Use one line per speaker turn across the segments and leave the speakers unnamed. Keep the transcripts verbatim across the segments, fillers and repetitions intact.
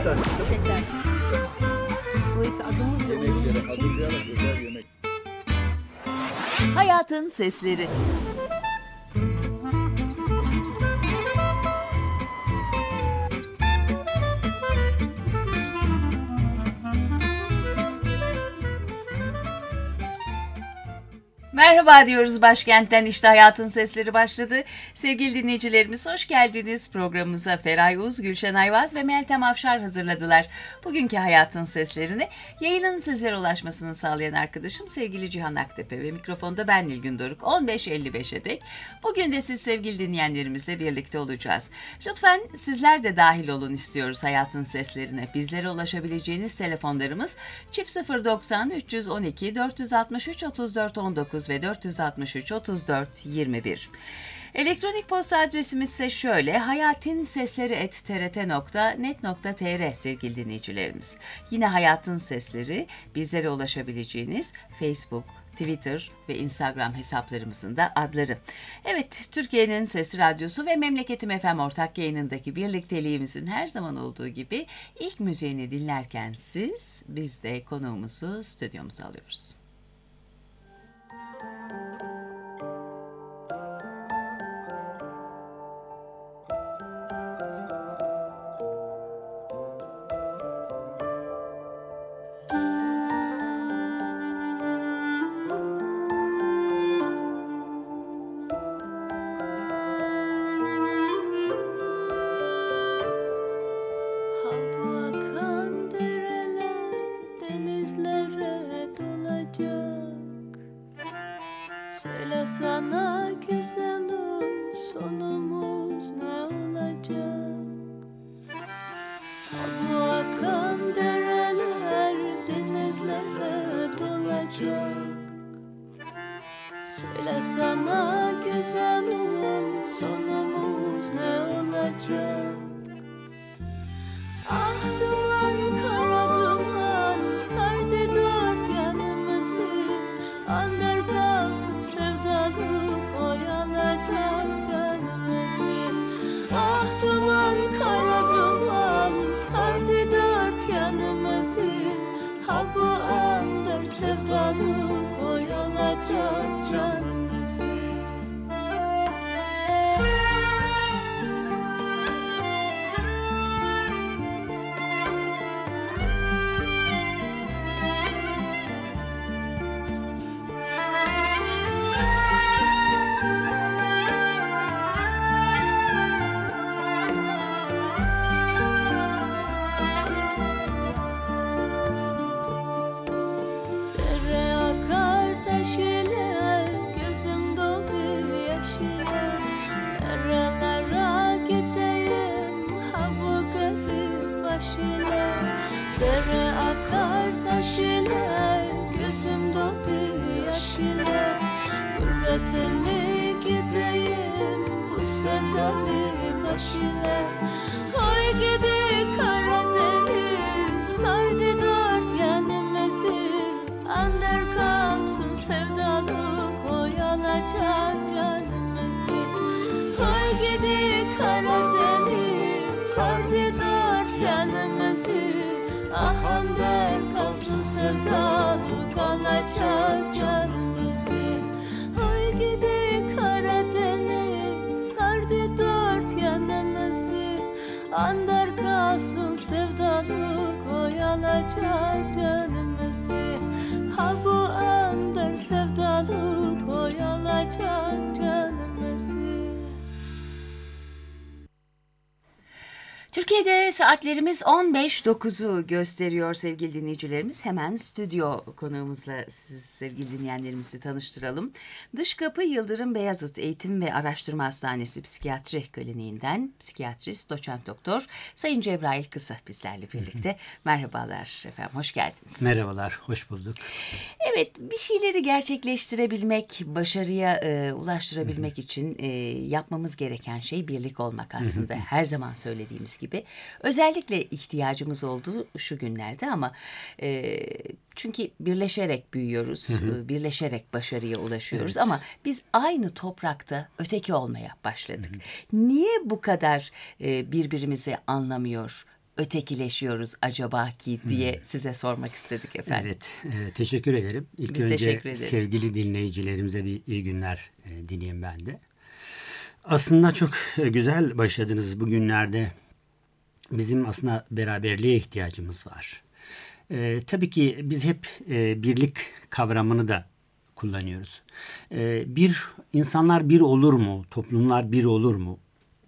tane.
Tekrar. Dolayısıyla adımızla uyumlu
Yemeklere
bir şey.
hazırlayarak özel yemek.
Hayatın Sesleri. Merhaba diyoruz başkentten, işte Hayatın Sesleri başladı. Sevgili dinleyicilerimiz, hoş geldiniz programımıza. Feray Uz, Gülşen Ayvaz ve Meltem Afşar hazırladılar bugünkü Hayatın Seslerini. Yayının sizlere ulaşmasını sağlayan arkadaşım sevgili Cihan Aktepe ve mikrofonda ben Nilgün Doruk. on beş elli beşe dek bugün de siz sevgili dinleyenlerimizle birlikte olacağız. Lütfen sizler de dahil olun istiyoruz Hayatın Seslerine. Bizlere ulaşabileceğiniz telefonlarımız çift sıfır doksan üç yüz on iki dört yüz altmış üç otuz dört on dokuz ve dört yüz altmış üç otuz dört yirmi bir. Elektronik posta adresimiz ise şöyle: hayatinsesleri et t r t nokta net nokta t r sevgili dinleyicilerimiz. Yine Hayatın Sesleri bizlere ulaşabileceğiniz Facebook, Twitter ve Instagram hesaplarımızın da adları. Evet, Türkiye'nin Sesi Radyosu ve Memleketim F M ortak yayınındaki birlikteliğimizin her zaman olduğu gibi ilk müziğini dinlerken siz, biz de konuğumuzu stüdyomuza alıyoruz.
Söyle sana güzelim, sonumuz ne olacak? Bu akan dereler denizlere dolacak. Söyle sana güzelim, sonumuz ne olacak? Ah duman, kara duman, sardı dört yanımızı. Ander kalsın sevdalık, oyalayacak canımızı. Ah duman, kara duman, sardı dört yanımızı. Ha bu ander sevdalık, oyalayacak canımızı. Dere akar taş ile, gözüm doldu yaş ile. Gurbetime gideyim bu sevdalı baş ile. Koy gidi Karadeniz, sardı dört yanımızı. Ander kalsın sevdalık, oyalayacak canımızı. Koy gidi Karadeniz, sardı dört yanımızı. Ah ander kalsın sevdalık, alacak canımızı. Oy gidi Karadeniz, sardı dört yanımızı. Ander kalsın sevdalık, oyalacak canımızı. Ha bu ander sevdalık, oyalacak canımızı.
Türkiye'de saatlerimiz on beş dokuzu gösteriyor sevgili dinleyicilerimiz. Hemen stüdyo konuğumuzla siz sevgili dinleyenlerimizi tanıştıralım. Dış Kapı Yıldırım Beyazıt Eğitim ve Araştırma Hastanesi Psikiyatri Kliniğinden psikiyatrist doçent doktor Sayın Cebrail Kısa bizlerle birlikte. Merhabalar efendim, hoş geldiniz.
Merhabalar, hoş bulduk.
Evet, bir şeyleri gerçekleştirebilmek, başarıya e, ulaştırabilmek için e, yapmamız gereken şey birlik olmak aslında. Her zaman söylediğimiz gibi. Özellikle ihtiyacımız olduğu şu günlerde ama e, çünkü birleşerek büyüyoruz, e, birleşerek başarıya ulaşıyoruz. Evet. Ama biz aynı toprakta öteki olmaya başladık. Niye bu kadar e, birbirimizi anlamıyor, ötekileşiyoruz acaba ki diye hmm. size sormak istedik efendim.
Evet, e, teşekkür ederim. İlk
Biz
önce sevgili dinleyicilerimize bir iyi günler e, dileyim ben de. Aslında çok güzel başladınız bugünlerde. Bizim aslında beraberliğe ihtiyacımız var. E, tabii ki biz hep e, birlik kavramını da kullanıyoruz. E, bir insanlar bir olur mu? Toplumlar bir olur mu?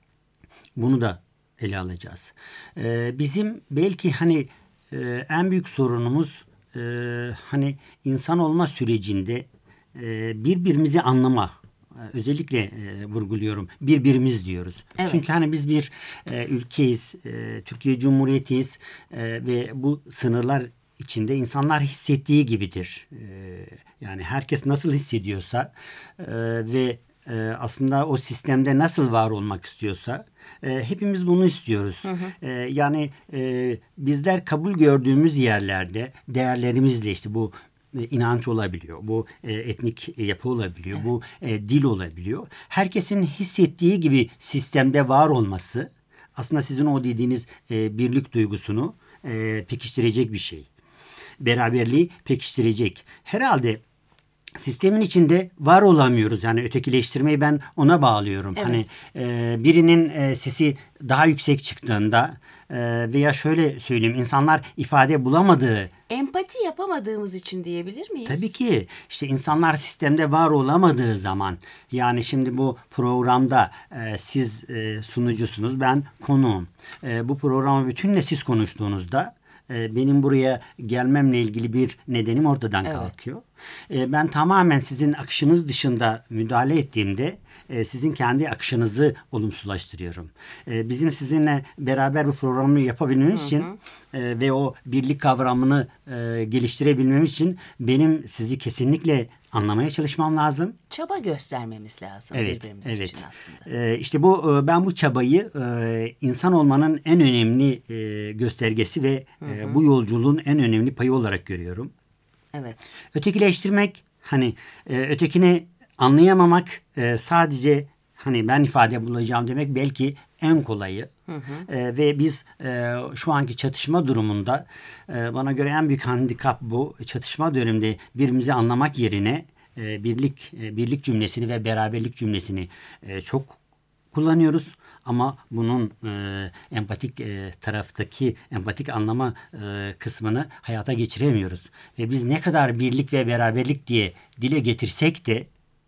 Bunu da ele alacağız. E, bizim belki hani e, en büyük sorunumuz e, hani insan olma sürecinde e, birbirimizi anlama. Özellikle e, vurguluyorum. Birbirimiz diyoruz. Evet. Çünkü hani biz bir e, ülkeyiz. E, Türkiye Cumhuriyeti'yiz. E, ve bu sınırlar içinde insanlar hissettiği gibidir. E, yani herkes nasıl hissediyorsa e, ve e, aslında o sistemde nasıl var olmak istiyorsa e, hepimiz bunu istiyoruz. Hı hı. E, yani e, bizler kabul gördüğümüz yerlerde değerlerimizle işte bu inanç olabiliyor, bu e, etnik yapı olabiliyor, evet. bu e, dil olabiliyor. Herkesin hissettiği gibi sistemde var olması aslında sizin o dediğiniz e, birlik duygusunu e, pekiştirecek bir şey. Beraberliği pekiştirecek. Herhalde sistemin içinde var olamıyoruz. Yani ötekileştirmeyi ben ona bağlıyorum. Evet. Hani e, birinin e, sesi daha yüksek çıktığında e, veya şöyle söyleyeyim, insanlar ifade bulamadığı,
empati yapamadığımız için diyebilir miyiz?
Tabii ki. İşte insanlar sistemde var olamadığı zaman, yani şimdi bu programda e, siz e, sunucusunuz, ben konuğum. E, bu programı bütünle siz konuştuğunuzda e, benim buraya gelmemle ilgili bir nedenim ortadan evet. kalkıyor. E, ben tamamen sizin akışınız dışında müdahale ettiğimde e, sizin kendi akışınızı olumsuzlaştırıyorum. E, bizim sizinle beraber bu programı yapabilmemiz hı hı. için e, ve o birlik kavramını e, geliştirebilmemiz için benim sizi kesinlikle anlamaya çalışmam lazım.
Çaba göstermemiz lazım evet, birbirimiz
evet.
için aslında.
Ee, işte bu ben bu çabayı e, insan olmanın en önemli e, göstergesi ve hı hı. E, bu yolculuğun en önemli payı olarak görüyorum. Evet. Ötekileştirmek, hani e, ötekini anlayamamak e, sadece hani ben ifade bulacağım demek belki en kolayı. Hı hı. E, ve biz e, şu anki çatışma durumunda e, bana göre en büyük handikap bu. Çatışma döneminde birbirimizi anlamak yerine e, birlik e, birlik cümlesini ve beraberlik cümlesini e, çok kullanıyoruz. Ama bunun e, empatik e, taraftaki empatik anlama e, kısmını hayata geçiremiyoruz. Ve biz ne kadar birlik ve beraberlik diye dile getirsek de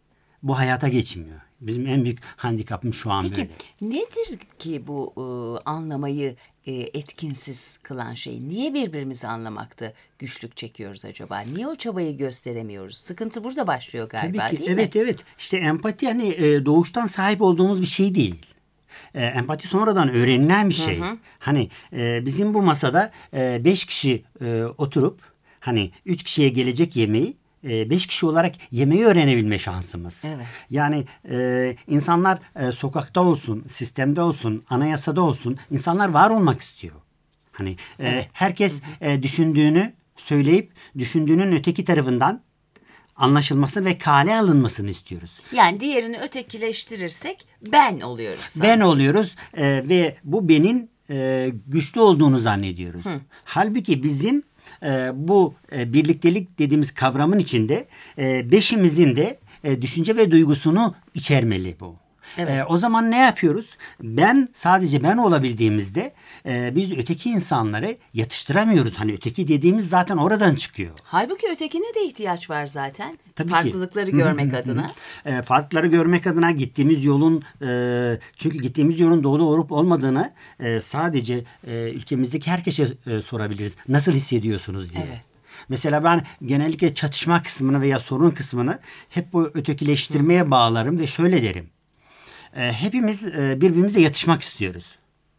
bu hayata geçmiyor. Bizim en büyük handikapımız şu an
Peki,
böyle.
Peki nedir ki bu e, anlamayı e, etkinsiz kılan şey? Niye birbirimizi anlamakta güçlük çekiyoruz acaba? Niye o çabayı gösteremiyoruz? Sıkıntı burada başlıyor galiba.
Tabii ki,
değil
evet,
mi?
Evet evet. İşte empati hani e, doğuştan sahip olduğumuz bir şey değil. E, empati sonradan öğrenilen bir şey. Hı hı. Hani e, bizim bu masada e, beş kişi e, oturup hani üç kişiye gelecek yemeği e, beş kişi olarak yemeği öğrenebilme şansımız. Evet. Yani e, insanlar e, sokakta olsun, sistemde olsun, anayasada olsun, insanlar var olmak istiyor. Hani e, evet. herkes e, düşündüğünü söyleyip düşündüğünün öteki tarafından anlaşılması ve kale alınmasını istiyoruz.
Yani diğerini ötekileştirirsek ben oluyoruz. Sanki.
Ben oluyoruz e, ve bu benim e, güçlü olduğunu zannediyoruz. Hı. Halbuki bizim e, bu e, birliktelik dediğimiz kavramın içinde e, beşimizin de e, düşünce ve duygusunu içermeli bu. Evet. E, o zaman ne yapıyoruz? Ben sadece ben olabildiğimizde e, biz öteki insanları yatıştıramıyoruz. Hani öteki dediğimiz zaten oradan çıkıyor.
Halbuki ötekine de ihtiyaç var zaten.
Tabii
Farklılıkları
ki.
görmek adına.
E, farkları görmek adına gittiğimiz yolun e, çünkü gittiğimiz yolun doğru olup olmadığını e, sadece e, ülkemizdeki herkese e, sorabiliriz. Nasıl hissediyorsunuz diye. Evet. Mesela ben genellikle çatışma kısmını veya sorun kısmını hep bu ötekileştirmeye Hı. bağlarım ve şöyle derim. E, hepimiz e, birbirimize yatışmak istiyoruz.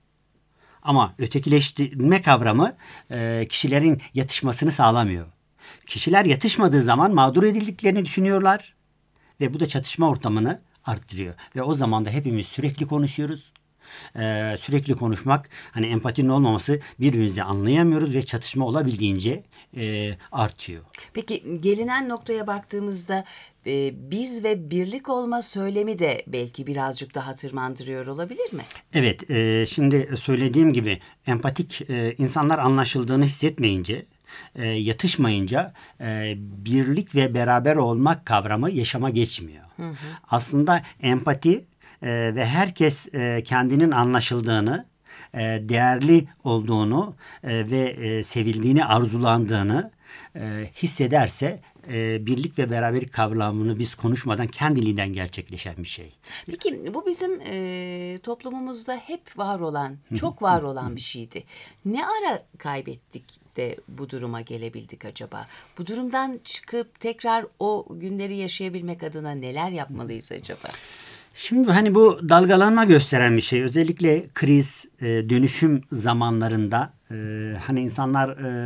Ama ötekileştirme kavramı e, kişilerin yatışmasını sağlamıyor. Kişiler yatışmadığı zaman mağdur edildiklerini düşünüyorlar ve bu da çatışma ortamını arttırıyor. Ve o zaman da hepimiz sürekli konuşuyoruz. Ee, sürekli konuşmak, hani empatinin olmaması, birbirimizi anlayamıyoruz ve çatışma olabildiğince e, artıyor.
Peki gelinen noktaya baktığımızda e, biz ve birlik olma söylemi de belki birazcık daha tırmandırıyor olabilir mi?
Evet, e, şimdi söylediğim gibi empatik e, insanlar anlaşıldığını hissetmeyince, e, yatışmayınca e, birlik ve beraber olmak kavramı yaşama geçmiyor. Hı hı. Aslında empati e, ve herkes e, kendinin anlaşıldığını, e, değerli olduğunu e, ve e, sevildiğini arzulandığını e, hissederse e, birlik ve beraberlik kavramını biz konuşmadan kendiliğinden gerçekleşen bir şey.
Peki bu bizim e, toplumumuzda hep var olan, çok var olan bir şeydi. Ne ara kaybettik de bu duruma gelebildik acaba? Bu durumdan çıkıp tekrar o günleri yaşayabilmek adına neler yapmalıyız acaba?
Şimdi hani bu dalgalanma gösteren bir şey. Özellikle kriz, e, dönüşüm zamanlarında e, hani insanlar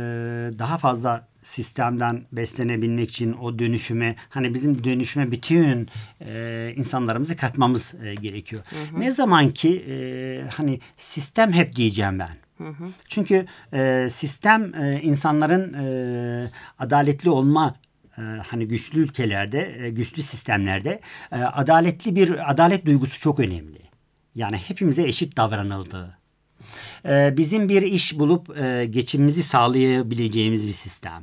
e, daha fazla sistemden beslenebilmek için o dönüşüme, hani bizim dönüşüme bütün e, insanlarımızı katmamız e, gerekiyor. Hı hı. Ne zaman ki e, hani sistem hep diyeceğim ben. Hı hı. Çünkü e, sistem e, insanların e, adaletli olma, e, hani güçlü ülkelerde, e, güçlü sistemlerde e, adaletli bir adalet duygusu çok önemli. Yani hepimize eşit davranıldığı. E, bizim bir iş bulup e, geçimimizi sağlayabileceğimiz bir sistem.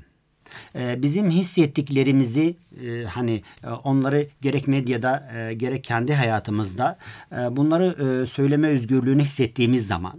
Bizim hissettiklerimizi hani onları gerek medyada gerek kendi hayatımızda bunları söyleme özgürlüğünü hissettiğimiz zaman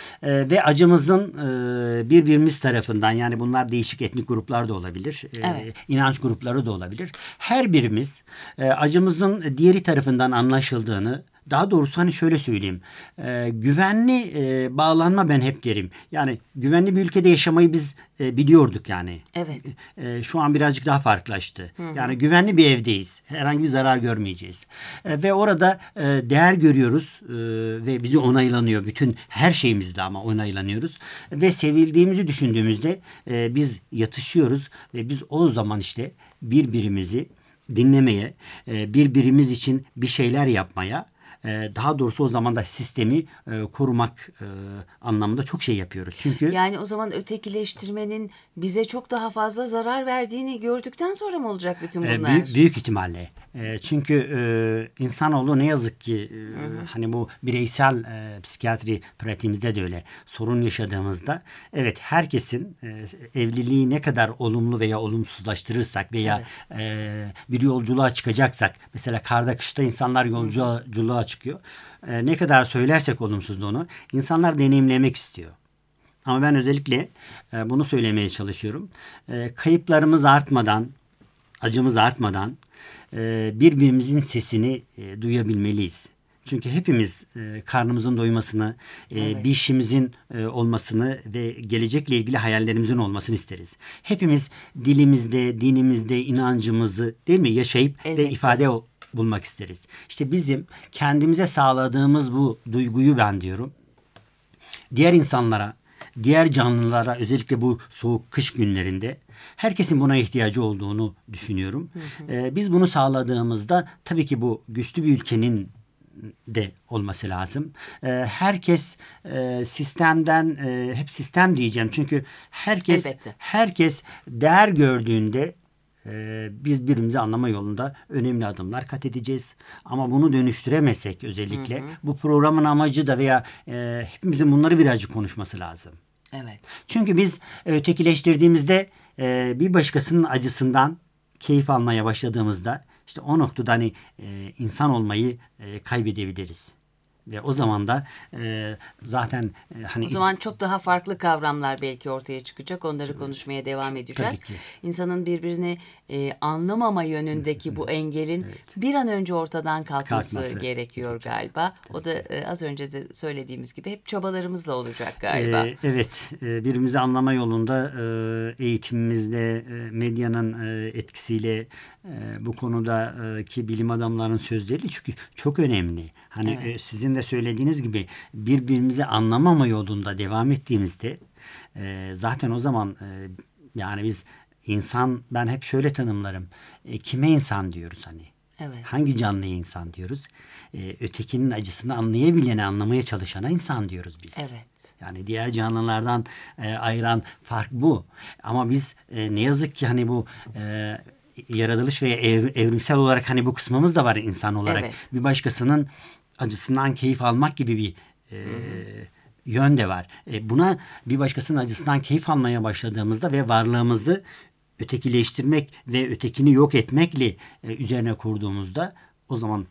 ve acımızın birbirimiz tarafından, yani bunlar değişik etnik gruplar da olabilir, evet, inanç grupları da olabilir. Her birimiz acımızın diğeri tarafından anlaşıldığını, daha doğrusu hani şöyle söyleyeyim, e, güvenli e, bağlanma ben hep derim. Yani güvenli bir ülkede yaşamayı biz e, biliyorduk yani. Evet. E, şu an birazcık daha farklılaştı. Hı hı. Yani güvenli bir evdeyiz. Herhangi bir zarar görmeyeceğiz. E, ve orada e, değer görüyoruz e, ve bizi onaylanıyor. Bütün her şeyimizle ama onaylanıyoruz. Ve sevildiğimizi düşündüğümüzde e, biz yatışıyoruz ve biz o zaman işte birbirimizi dinlemeye, e, birbirimiz için bir şeyler yapmaya, daha doğrusu o zaman da sistemi e, korumak e, anlamında çok şey yapıyoruz. Çünkü
yani o zaman ötekileştirmenin bize çok daha fazla zarar verdiğini gördükten sonra mı olacak bütün bunlar?
E, büyük, büyük ihtimalle. E, çünkü e, insanoğlu ne yazık ki e, hı hı. hani bu bireysel e, psikiyatri pratiğimizde de öyle. Sorun yaşadığımızda evet, herkesin e, evliliği ne kadar olumlu veya olumsuzlaştırırsak veya evet. e, bir yolculuğa çıkacaksak, mesela karda kışta insanlar yolculuğa çıkıyor. E, ne kadar söylersek olumsuzluğunu insanlar deneyimlemek istiyor. Ama ben özellikle e, bunu söylemeye çalışıyorum. E, kayıplarımız artmadan, acımız artmadan e, birbirimizin sesini e, duyabilmeliyiz. Çünkü hepimiz e, karnımızın doymasını, e, evet. bir işimizin e, olmasını ve gelecekle ilgili hayallerimizin olmasını isteriz. Hepimiz dilimizde, dinimizde inancımızı değil mi yaşayıp elbette. Ve ifade bulmak isteriz. İşte bizim kendimize sağladığımız bu duyguyu ben diyorum, diğer insanlara, diğer canlılara, özellikle bu soğuk kış günlerinde herkesin buna ihtiyacı olduğunu düşünüyorum. Hı hı. Ee, biz bunu sağladığımızda tabii ki bu güçlü bir ülkenin de olması lazım. Ee, herkes e, sistemden, e, hep sistem diyeceğim çünkü herkes elbette. herkes değer gördüğünde Ee, biz birbirimizi anlama yolunda önemli adımlar kat edeceğiz. Ama bunu dönüştüremezsek özellikle hı hı. bu programın amacı da veya e, hepimizin bunları birazcık konuşması lazım. Evet. Çünkü biz e, ötekileştirdiğimizde e, bir başkasının acısından keyif almaya başladığımızda işte o noktada hani e, insan olmayı e, kaybedebiliriz. Ve o zaman da e, zaten e, hani
o zaman çok daha farklı kavramlar belki ortaya çıkacak. Onları tabii, konuşmaya devam edeceğiz. İnsanın birbirini e, anlamama yönündeki bu engelin evet. bir an önce ortadan kalkması, kalkması. gerekiyor galiba. Tabii o da e, az önce de söylediğimiz gibi hep çabalarımızla olacak galiba.
E, evet, e, birbirimizi anlama yolunda e, eğitimimizde, e, medyanın e, etkisiyle e, bu konudaki bilim adamlarının sözleri çünkü çok önemli. Hani evet. e, sizin de söylediğiniz gibi birbirimizi anlamama yolunda devam ettiğimizde e, zaten o zaman e, yani biz insan, ben hep şöyle tanımlarım. E, kime insan diyoruz hani?
Evet.
Hangi canlıya insan diyoruz? Ee, ötekinin acısını anlayabilene, anlamaya çalışana insan diyoruz biz.
Evet.
Yani diğer canlılardan e, ayıran fark bu. Ama biz e, ne yazık ki hani bu e, yaratılış ve ev, evrimsel olarak hani bu kısmımız da var insan olarak.
Evet.
Bir başkasının acısından keyif almak gibi bir e, yön de var. E, buna bir başkasının acısından keyif almaya başladığımızda ve varlığımızı ötekileştirmek ve ötekini yok etmekle e, üzerine kurduğumuzda o zaman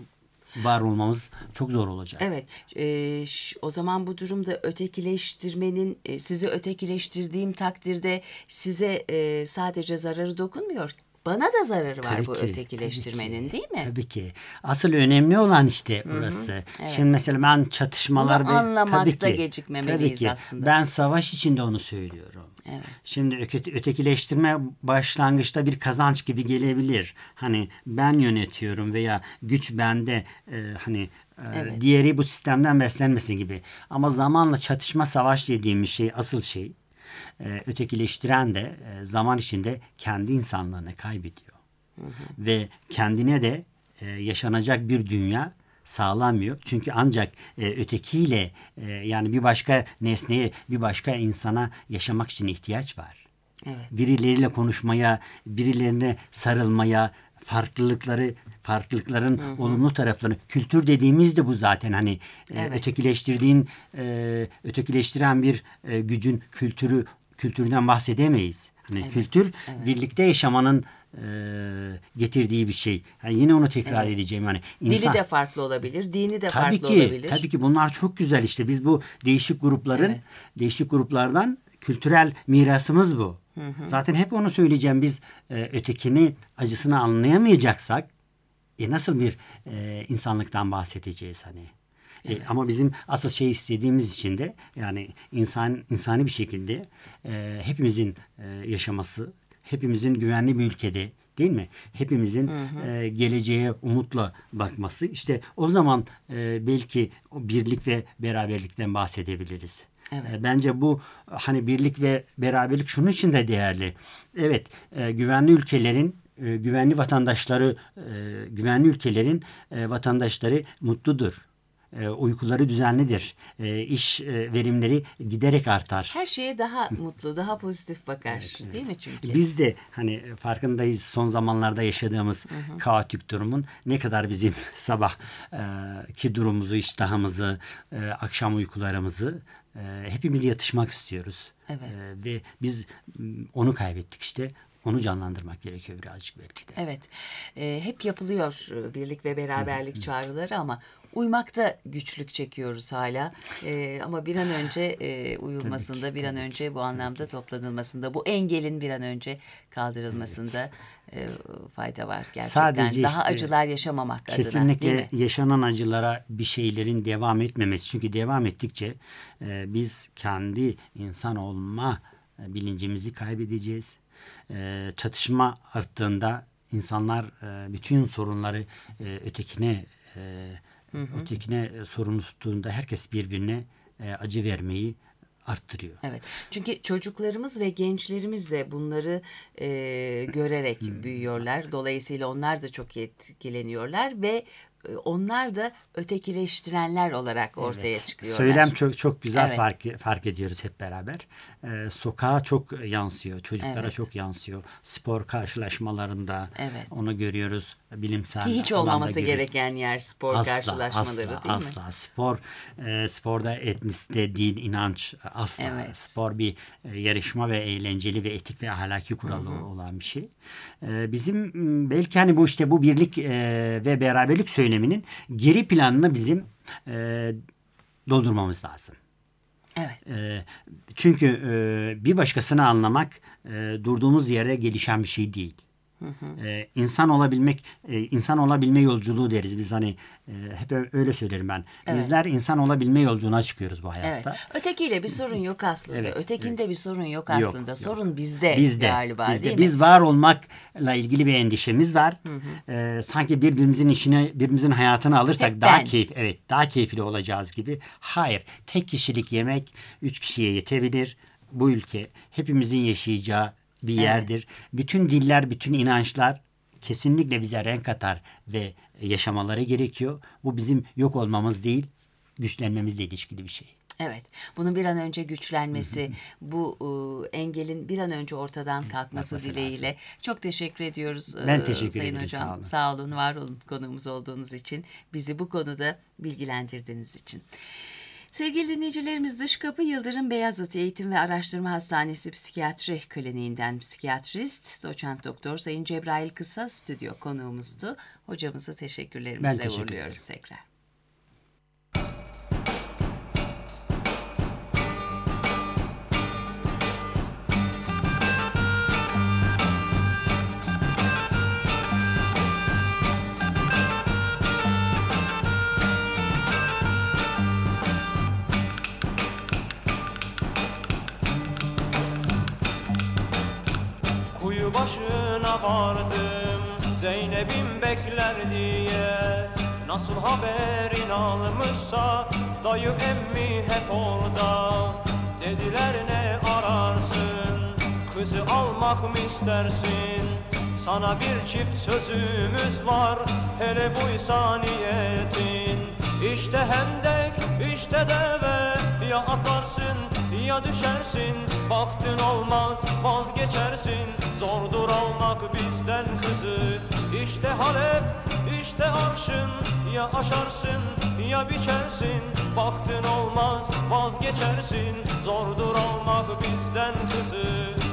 var olmamız çok zor olacak.
Evet, e, ş- o zaman bu durumda ötekileştirmenin, e, sizi ötekileştirdiğim takdirde size e, sadece zararı dokunmuyor. Bana da zararı var
Tabii
bu
ki,
ötekileştirmenin,
tabii ki,
değil mi?
Tabii ki. Asıl önemli olan işte burası.
evet.
Şimdi mesela ben çatışmalarda...
Bunu anlamakta
tabii ki,
gecikmemeliyiz
tabii ki.
aslında.
Ben savaş içinde onu söylüyorum.
Evet.
Şimdi öte- ötekileştirme başlangıçta bir kazanç gibi gelebilir. Hani ben yönetiyorum veya güç bende, e, hani e,
Evet.
diğeri bu sistemden beslenmesin gibi. Ama zamanla çatışma, savaş dediğimiz şey, asıl şey, e, ötekileştiren de e, zaman içinde kendi insanlığını kaybediyor. Ve kendine de e, yaşanacak bir dünya sağlamıyor. Çünkü ancak e, ötekiyle e, yani bir başka nesneye, bir başka insana yaşamak için ihtiyaç var.
Evet.
Birileriyle konuşmaya, birilerine sarılmaya, farklılıkları, farklılıkların olumlu taraflarını, kültür dediğimiz de bu zaten hani e,
Evet.
ötekileştirdiğin, e, ötekileştiren bir e, gücün kültürü, kültüründen bahsedemeyiz. Hani kültür birlikte yaşamanın e, getirdiği bir şey. Yani yine onu tekrar edeceğim. Hani
Dili
insan,
de farklı olabilir, dini de
tabii
farklı
ki,
olabilir.
tabii ki bunlar çok güzel işte. Biz bu değişik grupların,
Evet.
değişik gruplardan kültürel mirasımız bu. Zaten hep onu söyleyeceğim. Biz e, ötekinin acısını anlayamayacaksak e, nasıl bir e, insanlıktan bahsedeceğiz hani? E, ama bizim asıl şey istediğimiz için de yani insan insani bir şekilde e, hepimizin e, yaşaması, hepimizin güvenli bir ülkede, değil mi? Hepimizin e, geleceğe umutla bakması. İşte o zaman e, belki o birlik ve beraberlikten bahsedebiliriz.
Evet.
E, bence bu hani birlik ve beraberlik şunun için de değerli. Evet, e, güvenli ülkelerin e, güvenli vatandaşları, e, güvenli ülkelerin e, vatandaşları mutludur. E, uykuları düzenlidir. E, iş e, verimleri giderek artar.
Her şeye daha mutlu, daha pozitif bakar, değil mi çünkü?
Biz de hani farkındayız son zamanlarda yaşadığımız kaotik durumun ne kadar bizim sabah e, ki durumumuzu, iştahımızı, e, akşam uykularımızı e, hepimiz yatışmak istiyoruz.
Evet.
E, ve biz m, onu kaybettik işte. Onu canlandırmak gerekiyor birazcık belki de.
Evet, e, hep yapılıyor e, birlik ve beraberlik çağrıları ama uymakta güçlük çekiyoruz hala. E, ama bir an önce e, uyulmasında, bir an önce bu anlamda toplanılmasında, bu engelin bir an önce kaldırılmasında e, fayda var gerçekten.
Sadece
Daha
işte
acılar yaşamamak adına, değil
kesinlikle
mi?
yaşanan acılara bir şeylerin devam etmemesi. Çünkü devam ettikçe e, biz kendi insan olma e, bilincimizi kaybedeceğiz. E, çatışma arttığında insanlar e, bütün sorunları e, ötekine e, ötekine e, sorumlu tuttuğunda herkes birbirine e, acı vermeyi arttırıyor.
Evet. Çünkü çocuklarımız ve gençlerimiz de bunları e, görerek büyüyorlar. Dolayısıyla onlar da çok etkileniyorlar ve e, onlar da ötekileştirenler olarak ortaya
Evet.
çıkıyorlar.
Söylem çok çok güzel
Evet.
fark fark ediyoruz hep beraber. Ee, sokağa çok yansıyor, çocuklara
Evet.
çok yansıyor. Spor karşılaşmalarında
Evet.
onu görüyoruz. Bilimsel
Ki hiç
alanda
olmaması
görüyoruz.
gereken yer spor
Asla,
karşılaşmaları,
asla,
değil mi?
asla. Spor, e, sporda etnisite, din, inanç asla.
Evet.
Spor bir e, yarışma ve eğlenceli ve etik ve ahlaki kuralı olan bir şey. E, bizim m, belki hani bu işte bu birlik e, ve beraberlik söyleminin geri planını bizim e, doldurmamız lazım.
Evet.
E, çünkü e, bir başkasını anlamak e, durduğumuz yerde gelişen bir şey değil. Ee, insan olabilmek, e, insan olabilme yolculuğu deriz biz hani e, hep ö- öyle söylerim ben.
Evet.
Bizler insan olabilme yolculuğuna çıkıyoruz bu
Evet.
hayatta.
Ötekiyle bir sorun yok aslında.
Evet,
Ötekinde bir sorun yok
Yok,
aslında.
yok.
Sorun bizde,
Bizde,
galiba,
bizde.
değil
Biz
mi?
var olmakla ilgili bir endişemiz var. Ee, sanki birbirimizin işini, birbirimizin hayatını alırsak
Hep
daha
ben.
keyif, evet, daha keyifli olacağız gibi. Hayır, tek kişilik yemek üç kişiye yetebilir. Bu ülke hepimizin yaşayacağı bir yerdir. Bütün diller, bütün inançlar kesinlikle bize renk katar ve yaşamaları gerekiyor. Bu bizim yok olmamız değil, güçlenmemizle ilişkili bir şey.
Evet, bunun bir an önce güçlenmesi, bu e, engelin bir an önce ortadan kalkması
kalkması
dileğiyle.
lazım.
Çok teşekkür ediyoruz.
Ben
e,
teşekkür
Sayın
ederim,
Hocam.
sağ olun.
Sağ olun, var olun konuğumuz olduğunuz için, bizi bu konuda bilgilendirdiğiniz için. Sevgili dinleyicilerimiz, Dış Kapı Yıldırım Beyazıt Eğitim ve Araştırma Hastanesi Psikiyatri Kliniğinden psikiyatrist, doçent doktor Sayın Cebrail Kısa stüdyo konuğumuzdu. Hocamızı teşekkürlerimizle
Ben teşekkür
uğurluyoruz
ederim.
tekrar.
Kuyu başına vardım, Zeynep'im bekler diye. Nasıl haberin almışsa dayı emmi hep orada. Dediler ne ararsın, kızı almak mı istersin? Sana bir çift sözümüz var, hele buysa niyetin. İşte hendek, işte deve, ya atlarsın ya düşersin. Baktın olmaz vazgeçersin, zordur almak bizden kızı. İşte Halep, işte arşın, ya aşarsın ya biçersin. Baktın olmaz vazgeçersin, zordur almak bizden kızı.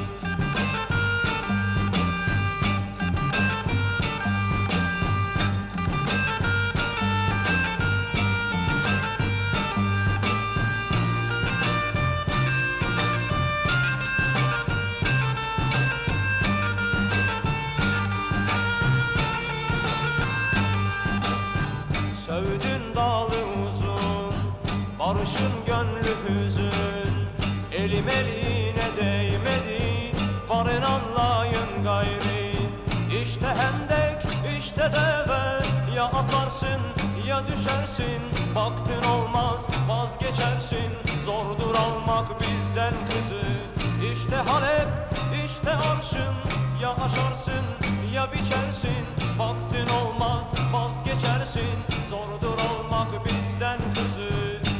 Sövdün dalı uzun, barışın gönlü hüzün. Elim eline değmedi, varın anlayın gayri. İşte hendek, işte deve, ya atlarsın ya düşersin. Baktın olmaz vazgeçersin, zordur almak bizden kızı. İşte Halep, işte arşın, ya aşarsın ya biçersin. Baktın olmaz vazgeçersin, zordur almak bizden kızı.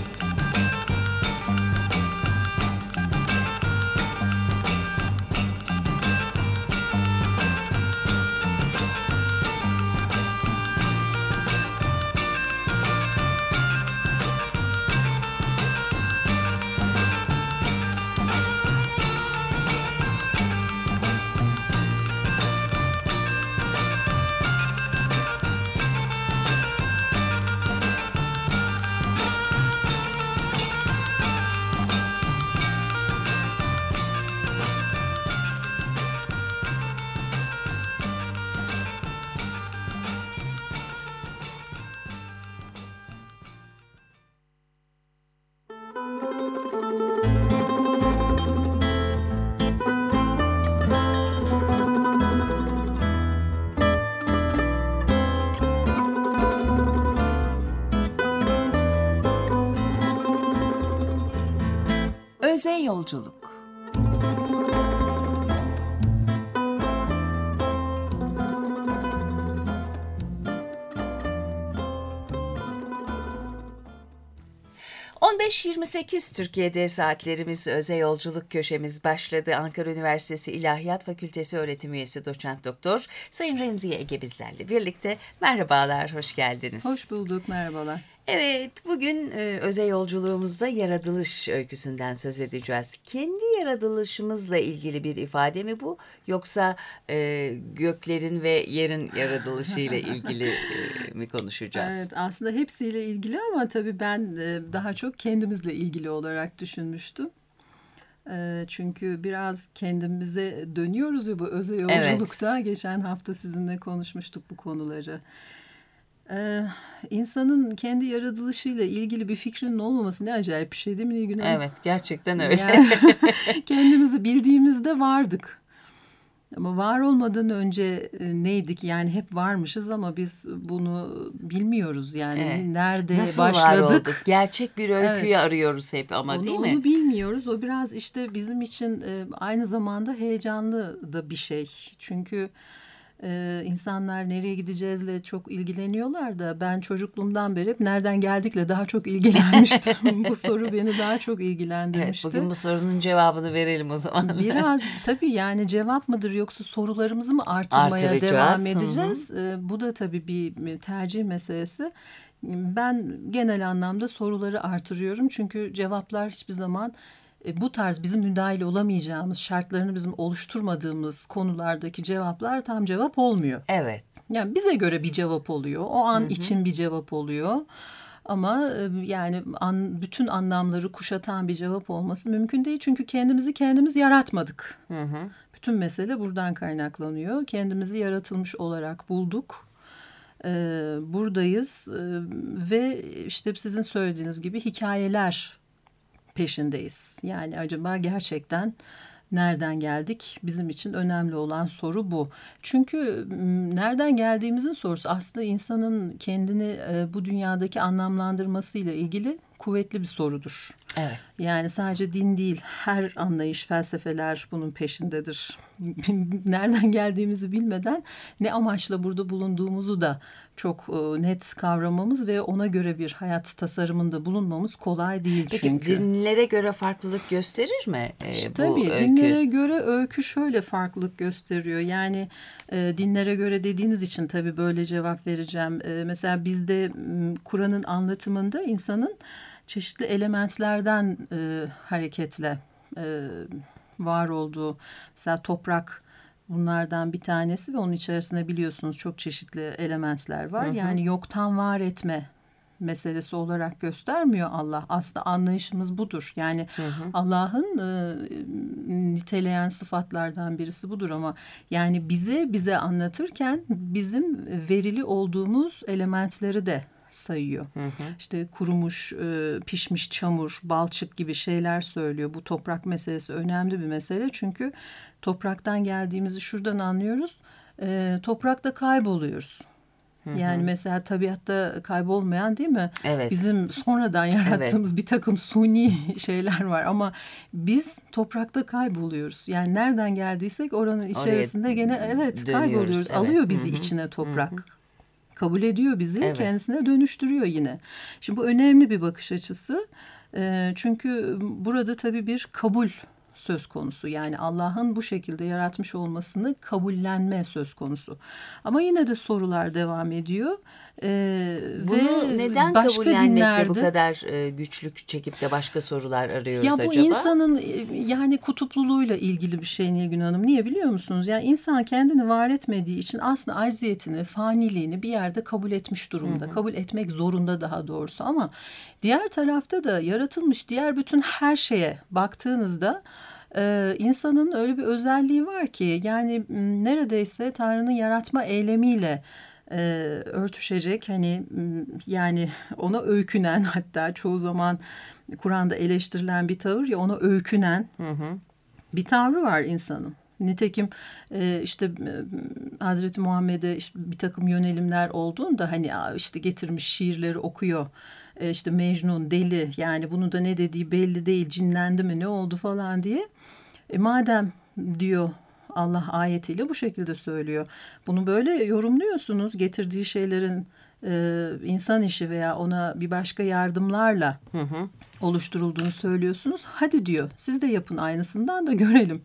Öze yolculuk. on beş yirmi sekiz Türkiye'de saatlerimiz, öze yolculuk köşemiz başladı. Ankara Üniversitesi İlahiyat Fakültesi öğretim üyesi doçent doktor Sayın Remziye Ege bizlerle birlikte. Merhabalar, hoş geldiniz.
Hoş bulduk, merhabalar.
Evet, bugün e, öze yolculuğumuzda yaratılış öyküsünden söz edeceğiz. Kendi yaratılışımızla ilgili bir ifade mi bu? Yoksa e, göklerin ve yerin yaratılışıyla ilgili e, mi konuşacağız?
Evet, aslında hepsiyle ilgili ama tabii ben e, daha çok kendimizle ilgili olarak düşünmüştüm. E, çünkü biraz kendimize dönüyoruz ya bu öze yolculukta. Evet. Geçen hafta sizinle konuşmuştuk bu konuları. Ee, insanın kendi yaratılışıyla ilgili bir fikrinin olmaması ne acayip bir şey değil mi Nilgün Hanım?
Evet, gerçekten öyle.
Yani, kendimizi bildiğimizde vardık. Ama var olmadan önce neydik? Yani hep varmışız ama biz bunu bilmiyoruz. Yani evet. Nerede
nasıl
başladık?
Var olduk? Gerçek bir öyküyü
evet.
arıyoruz hep ama
onu,
değil mi?
Onu bilmiyoruz. O biraz işte bizim için aynı zamanda heyecanlı da bir şey. Çünkü Ee, insanlar nereye gideceğizle çok ilgileniyorlar da ben çocukluğumdan beri hep nereden geldikle daha çok ilgilenmiştim. Bu soru beni daha çok ilgilendirmişti.
Evet, bugün bu sorunun cevabını verelim o zaman.
Biraz tabii yani cevap mıdır yoksa sorularımızı mı artırmaya devam edeceğiz? Ee, bu da tabii bir tercih meselesi. Ben genel anlamda soruları artırıyorum çünkü cevaplar hiçbir zaman bu tarz bizim müdahil olamayacağımız, şartlarını bizim oluşturmadığımız konulardaki cevaplar tam cevap olmuyor.
Evet.
Yani bize göre bir cevap oluyor. O an hı hı. için bir cevap oluyor. Ama yani an, bütün anlamları kuşatan bir cevap olması mümkün değil. Çünkü kendimizi kendimiz yaratmadık. Hı hı. Bütün mesele buradan kaynaklanıyor. Kendimizi yaratılmış olarak bulduk. Ee, buradayız ee, ve işte sizin söylediğiniz gibi hikayeler peşindeyiz. Yani acaba gerçekten nereden geldik? Bizim için önemli olan soru bu. Çünkü nereden geldiğimizin sorusu aslında insanın kendini bu dünyadaki anlamlandırmasıyla ilgili kuvvetli bir sorudur.
Evet.
Yani sadece din değil, her anlayış, felsefeler bunun peşindedir. Nereden geldiğimizi bilmeden ne amaçla burada bulunduğumuzu da çok net kavramamız ve ona göre bir hayat tasarımında bulunmamız kolay değil.
Peki,
çünkü.
Dinlere göre farklılık gösterir mi e,
işte
bu
tabii,
öykü?
Dinlere göre öykü şöyle farklılık gösteriyor. Yani e, dinlere göre dediğiniz için tabii böyle cevap vereceğim. E, mesela bizde Kur'an'ın anlatımında insanın çeşitli elementlerden e, hareketle e, var olduğu, mesela toprak bunlardan bir tanesi ve onun içerisinde biliyorsunuz çok çeşitli elementler var. Hı hı. Yani yoktan var etme meselesi olarak göstermiyor Allah. Aslında anlayışımız budur. Yani hı hı. Allah'ın e, niteleyen sıfatlardan birisi budur ama yani bize bize anlatırken bizim verili olduğumuz elementleri de sayıyor. Hı hı. İşte kurumuş, e, pişmiş çamur, balçık gibi şeyler söylüyor. Bu toprak meselesi önemli bir mesele. Çünkü topraktan geldiğimizi şuradan anlıyoruz. E, toprakta kayboluyoruz. Hı hı. Yani mesela tabiatta kaybolmayan değil mi?
Evet.
Bizim sonradan yarattığımız evet. bir takım suni şeyler var ama biz toprakta kayboluyoruz. Yani nereden geldiysek oranın içerisinde Oraya gene evet kayboluyoruz. Evet. Alıyor bizi hı hı. içine toprak. Hı hı. Kabul ediyor bizi, evet. kendisine dönüştürüyor yine. Şimdi bu önemli bir bakış açısı. E, çünkü burada tabii bir kabul söz konusu. Yani Allah'ın bu şekilde yaratmış olmasını kabullenme söz konusu. Ama yine de sorular devam ediyor. Ee,
Bunu
ve
neden
başka
kabullenmekte
dinlerde,
bu kadar e, güçlük çekip de başka sorular arıyoruz
ya
acaba?
Bu insanın yani kutupluluğuyla ilgili bir şey Nilgün Hanım. Niye biliyor musunuz? Yani insan kendini var etmediği için aslında acziyetini, faniliğini bir yerde kabul etmiş durumda. Hı hı. Kabul etmek zorunda daha doğrusu. Ama diğer tarafta da yaratılmış diğer bütün her şeye baktığınızda Ee, insanın öyle bir özelliği var ki yani neredeyse Tanrı'nın yaratma eylemiyle e, örtüşecek, hani yani ona öykünen, hatta çoğu zaman Kur'an'da eleştirilen bir tavır ya, ona öykünen hı hı. bir tavrı var insanın. Nitekim e, işte e, Hazreti Muhammed'e işte bir takım yönelimler olduğunda hani işte getirmiş şiirleri okuyor. İşte Mecnun, deli, yani bunun da ne dediği belli değil, cinlendi mi ne oldu falan diye. E madem diyor Allah ayetiyle bu şekilde söylüyor. Bunu böyle yorumluyorsunuz, getirdiği şeylerin e, insan işi veya ona bir başka yardımlarla hı hı. oluşturulduğunu söylüyorsunuz. Hadi diyor siz de yapın aynısından da görelim.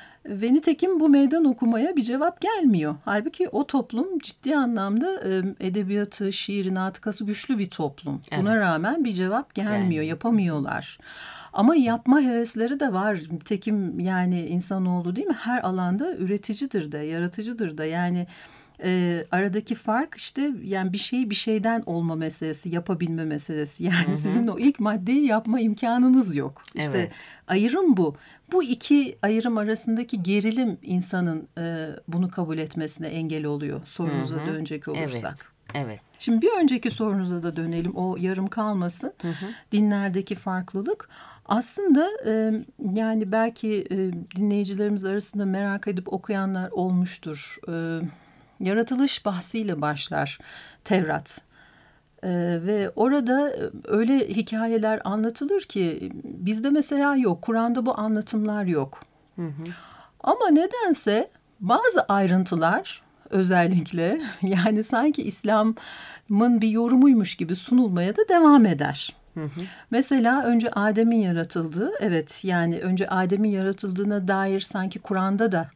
Ve nitekim bu meydan okumaya bir cevap gelmiyor. Halbuki o toplum ciddi anlamda e, edebiyatı, şiiri, natıkası güçlü bir toplum. Evet. Buna rağmen bir cevap gelmiyor, yani. Yapamıyorlar. Ama yapma hevesleri de var. Nitekim yani insanoğlu değil mi? Her alanda üreticidir de, yaratıcıdır da. Yani e, aradaki fark işte yani bir şeyi bir şeyden olma meselesi, yapabilme meselesi. Yani hı hı. sizin o ilk maddeyi yapma imkanınız yok. İşte evet. ayrım bu. Bu iki ayrım arasındaki gerilim insanın e, bunu kabul etmesine engel oluyor. Sorunuza hı hı. dönecek olursak.
Evet, evet.
Şimdi bir önceki sorunuza da dönelim. O yarım kalmasın. Hı hı. Dinlerdeki farklılık. Aslında e, yani belki e, dinleyicilerimiz arasında merak edip okuyanlar olmuştur. E, yaratılış bahsiyle başlar Tevrat. Ee, ve orada öyle hikayeler anlatılır ki bizde mesela yok. Kur'an'da bu anlatımlar yok. Hı hı. Ama nedense bazı ayrıntılar özellikle. Yani sanki İslam'ın bir yorumuymuş gibi sunulmaya da devam eder. Hı hı. Mesela önce Adem'in yaratıldığı, evet yani önce Adem'in yaratıldığına dair sanki Kur'an'da da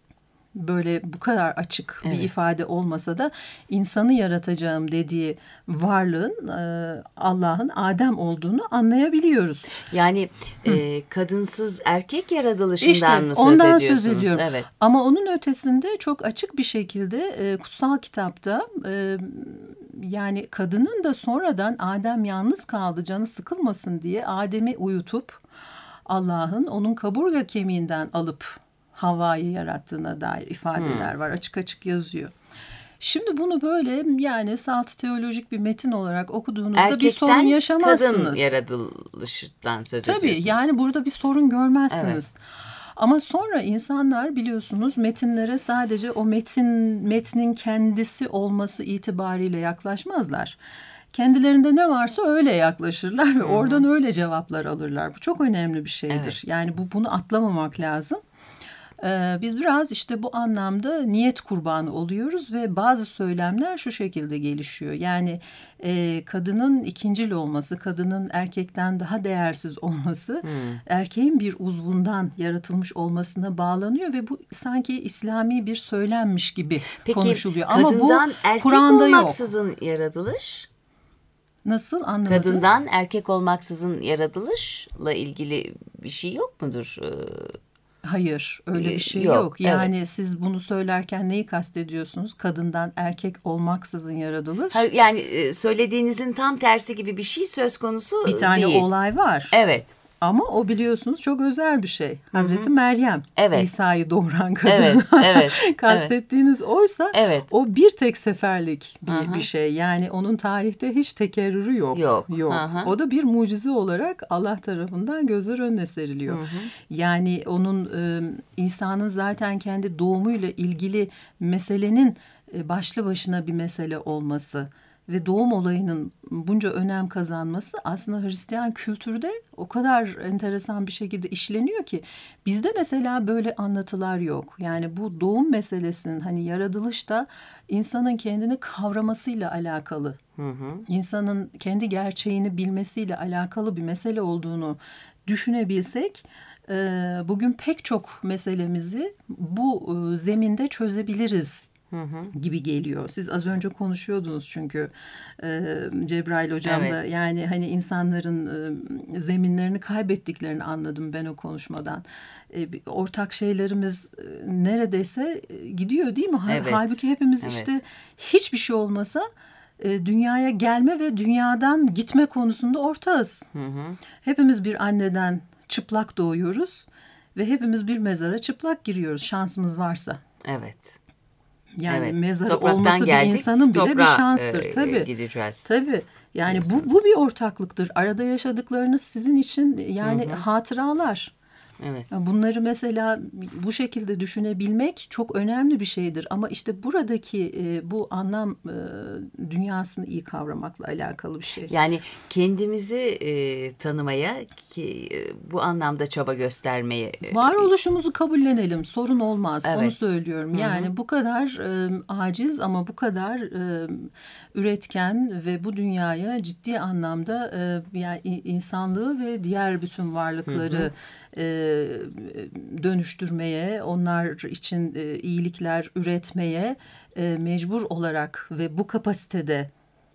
böyle bu kadar açık bir evet. ifade olmasa da insanı yaratacağım dediği varlığın e, Allah'ın Adem olduğunu anlayabiliyoruz.
Yani e, kadınsız erkek yaratılışından
işte,
mı söz
ondan
ediyorsunuz?
Söz ediyorum.
Evet.
Ama onun ötesinde çok açık bir şekilde e, kutsal kitapta e, yani kadının da sonradan Adem yalnız kaldı canı sıkılmasın diye Adem'i uyutup Allah'ın onun kaburga kemiğinden alıp Havva'yı yarattığına dair ifadeler hmm. var. Açık açık yazıyor. Şimdi bunu böyle yani salt teolojik bir metin olarak okuduğunuzda erkekten bir sorun yaşamazsınız.
Kadın yaratılışından söz
Tabii,
ediyorsunuz.
Tabii yani burada bir sorun görmezsiniz. Evet. Ama sonra insanlar biliyorsunuz metinlere sadece o metin metnin kendisi olması itibariyle yaklaşmazlar. Kendilerinde ne varsa öyle yaklaşırlar ve Hı-hı. oradan öyle cevaplar alırlar. Bu çok önemli bir şeydir. Evet. Yani bu bunu atlamamak lazım. Ee, biz biraz işte bu anlamda niyet kurbanı oluyoruz ve bazı söylemler şu şekilde gelişiyor. Yani e, kadının ikincil olması, kadının erkekten daha değersiz olması, hmm. erkeğin bir uzvundan yaratılmış olmasına bağlanıyor ve bu sanki İslami bir söylenmiş gibi
Peki,
konuşuluyor.
Ama bu Kur'an'da yok. Olmaksızın yaratılış?
Nasıl anlamadım?
Kadından erkek olmaksızın yaratılışla ilgili bir şey yok mudur? Ee,
Hayır, öyle bir şey yok. yok. Yani evet. siz bunu söylerken neyi kastediyorsunuz? Kadından erkek olmaksızın yaratılış.
Yani söylediğinizin tam tersi gibi bir şey söz konusu değil.
Bir tane
değil.
olay var.
Evet.
Ama o biliyorsunuz çok özel bir şey. Hazreti Hı-hı. Meryem, evet. İsa'yı doğuran kadın.
Evet, evet.
Kastettiğiniz oysa
evet.
o bir tek seferlik bir, bir şey. Yani onun tarihte hiç tekerrürü yok.
Yok.
yok. O da bir mucize olarak Allah tarafından gözler önüne seriliyor. Hı-hı. Yani onun e, İsa'nın zaten kendi doğumuyla ilgili meselenin e, başlı başına bir mesele olması ve doğum olayının bunca önem kazanması aslında Hristiyan kültürde o kadar enteresan bir şekilde işleniyor ki bizde mesela böyle anlatılar yok. Yani bu doğum meselesinin hani yaratılışta insanın kendini kavramasıyla alakalı, hı hı. insanın kendi gerçeğini bilmesiyle alakalı bir mesele olduğunu düşünebilsek bugün pek çok meselemizi bu zeminde çözebiliriz. Hı hı. gibi geliyor. Siz az önce konuşuyordunuz çünkü e, Cebrail hocamla evet. yani hani insanların e, zeminlerini kaybettiklerini anladım ben o konuşmadan. E, ortak şeylerimiz e, neredeyse e, gidiyor değil mi? Evet. Halbuki hepimiz evet. işte hiçbir şey olmasa e, dünyaya gelme ve dünyadan gitme konusunda ortağız. Hı hı. Hepimiz bir anneden çıplak doğuyoruz ve hepimiz bir mezara çıplak giriyoruz şansımız varsa.
Evet.
Yani
evet.
mezar
Topraktan
olması
geldik,
bir insanın bile
toprağa,
bir şanstır.
E,
tabii.
Gideceğiz.
Tabii. Yani bu, bu bir ortaklıktır. Arada yaşadıklarınız sizin için yani hı hı. hatıralar.
Evet.
Bunları mesela bu şekilde düşünebilmek çok önemli bir şeydir. Ama işte buradaki e, bu anlam e, dünyasını iyi kavramakla alakalı bir şey.
Yani kendimizi e, tanımaya, ki, e, bu anlamda çaba göstermeye. E,
Varoluşumuzu kabullenelim. Sorun olmaz. Evet. Onu söylüyorum. Hı-hı. Yani bu kadar e, aciz ama bu kadar e, üretken ve bu dünyaya ciddi anlamda e, yani insanlığı ve diğer bütün varlıkları Hı-hı. E, dönüştürmeye, onlar için e, iyilikler üretmeye e, mecbur olarak ve bu kapasitede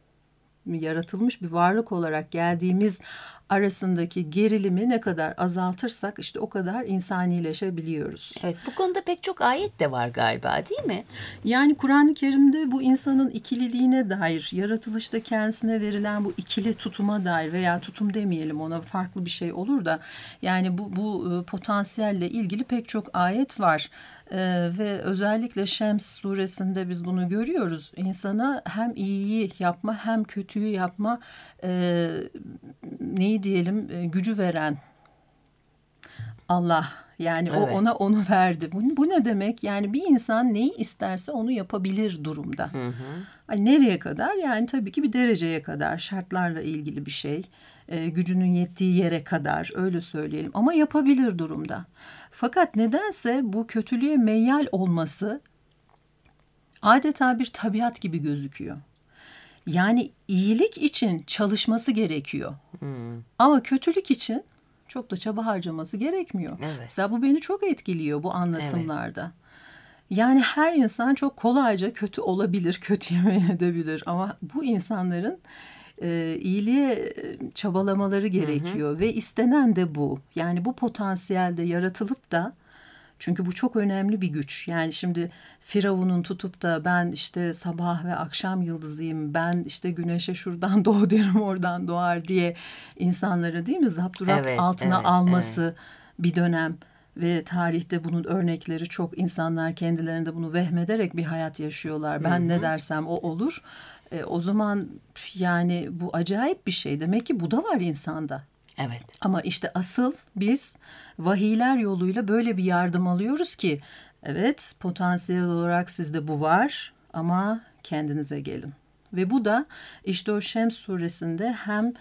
yaratılmış bir varlık olarak geldiğimiz arasındaki gerilimi ne kadar azaltırsak işte o kadar insanileşebiliyoruz.
Evet, bu konuda pek çok ayet de var galiba, değil mi?
Yani Kur'an-ı Kerim'de bu insanın ikililiğine dair, yaratılışta kendisine verilen bu ikili tutuma dair veya tutum demeyelim ona farklı bir şey olur da yani bu, bu potansiyelle ilgili pek çok ayet var. Ee, ve özellikle Şems suresinde biz bunu görüyoruz. İnsana hem iyiyi yapma hem kötüyü yapma e, neyi diyelim e, gücü veren Allah. Yani evet. o ona onu verdi. Bu, bu ne demek? Yani bir insan neyi isterse onu yapabilir durumda. Hı hı. Hani nereye kadar? Yani tabii ki bir dereceye kadar şartlarla ilgili bir şey. E, gücünün yettiği yere kadar öyle söyleyelim. Ama yapabilir durumda. Fakat nedense bu kötülüğe meyyal olması adeta bir tabiat gibi gözüküyor. Yani iyilik için çalışması gerekiyor. Hmm. Ama kötülük için çok da çaba harcaması gerekmiyor.
Evet.
Mesela bu beni çok etkiliyor bu anlatımlarda. Evet. Yani her insan çok kolayca kötü olabilir, kötü edebilir. Ama bu insanların e, iyiliğe çabalamaları gerekiyor. Hı hı. Ve istenen de bu. Yani bu potansiyelde yaratılıp da, çünkü bu çok önemli bir güç. Yani şimdi Firavun'un tutup da ben işte sabah ve akşam yıldızıyım, ben işte güneşe şuradan doğ derim oradan doğar diye insanları, değil mi, zapturapt evet, altına evet, alması evet. bir dönem. Ve tarihte bunun örnekleri çok. İnsanlar kendilerinde bunu vehmederek bir hayat yaşıyorlar. Ben hı hı. ne dersem o olur. E, o zaman yani bu acayip bir şey. Demek ki bu da var insanda.
Evet.
Ama işte asıl biz vahiyler yoluyla böyle bir yardım alıyoruz ki evet, potansiyel olarak sizde bu var ama kendinize gelin. Ve bu da işte o Şems suresinde hem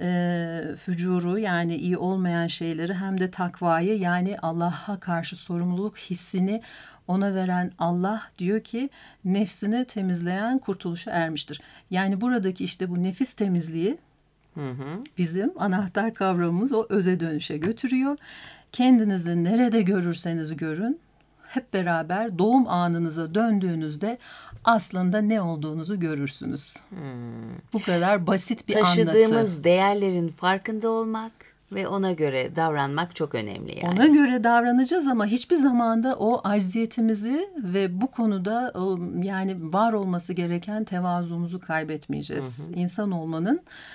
e, fücuru, yani iyi olmayan şeyleri, hem de takvayı, yani Allah'a karşı sorumluluk hissini ona veren Allah diyor ki nefsini temizleyen kurtuluşa ermiştir. Yani buradaki işte bu nefis temizliği Hı hı. bizim anahtar kavramımız o öze dönüşe götürüyor. Kendinizi nerede görürseniz görün, hep beraber doğum anınıza döndüğünüzde aslında ne olduğunuzu görürsünüz. Hmm. Bu kadar basit bir
Taşıdığımız
anlatı.
Taşıdığımız değerlerin farkında olmak ve ona göre davranmak çok önemli yani.
Ona göre davranacağız ama hiçbir zamanda o acziyetimizi ve bu konuda yani var olması gereken tevazumuzu kaybetmeyeceğiz. Hı hı. İnsan olmanın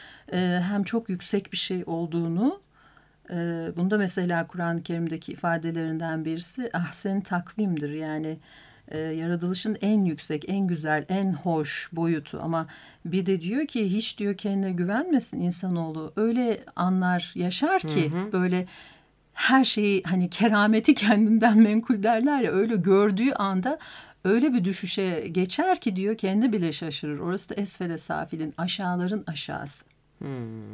e, hem çok yüksek bir şey olduğunu, e, bunda mesela Kur'an-ı Kerim'deki ifadelerinden birisi ahsen takvimdir. Yani e, yaratılışın en yüksek, en güzel, en hoş boyutu. Ama bir de diyor ki hiç diyor kendine güvenmesin insanoğlu. Öyle anlar yaşar ki hı hı. böyle her şeyi, hani kerameti kendinden menkul derler ya, öyle gördüğü anda öyle bir düşüşe geçer ki diyor kendi bile şaşırır. Orası da esfele safilin, aşağıların aşağısı. Hmm.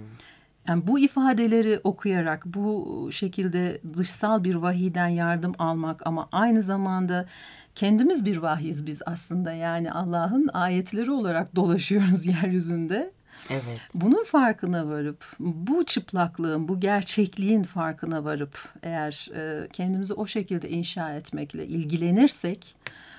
Yani bu ifadeleri okuyarak bu şekilde dışsal bir vahiyden yardım almak ama aynı zamanda kendimiz bir vahyiz biz aslında. Yani Allah'ın ayetleri olarak dolaşıyoruz yeryüzünde.
Evet.
Bunun farkına varıp, bu çıplaklığın, bu gerçekliğin farkına varıp eğer e, kendimizi o şekilde inşa etmekle ilgilenirsek